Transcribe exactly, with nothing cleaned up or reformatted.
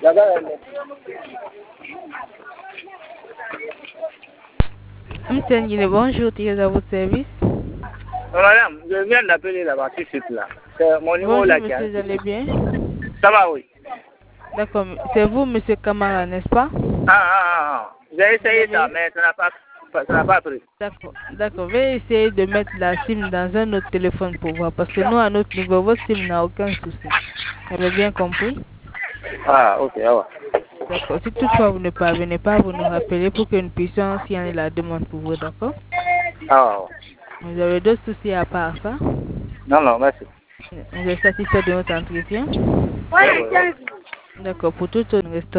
Amtengine, bonjour, tu es à votre service. Madame, je viens d'appeler là-bas tout de suite là. C'est mon numéro Bonjour, là. monsieur, vous allez bien? Ça va, oui. D'accord, c'est vous, monsieur Camara, n'est-ce pas? Ah, ah, ah. J'ai essayé ça, mais ça n'a pas, ça n'a pas pris. D'accord, d'accord. Veuillez essayer de mettre la SIM dans un autre téléphone pour voir, parce que nous, à notre niveau, votre SIM n'a aucun souci. Vous avez bien compris? Ah, ok, ah ouais. D'accord. Si toutefois vous ne parvenez pas, vous nous rappelez pour que nous puissions signer la demande pour vous, d'accord? Ah ouais. Vous avez d'autres soucis à part ça? Non, non, merci. Vous êtes satisfait de notre entretien? Ouais, D'accord. Pour tout, nous restons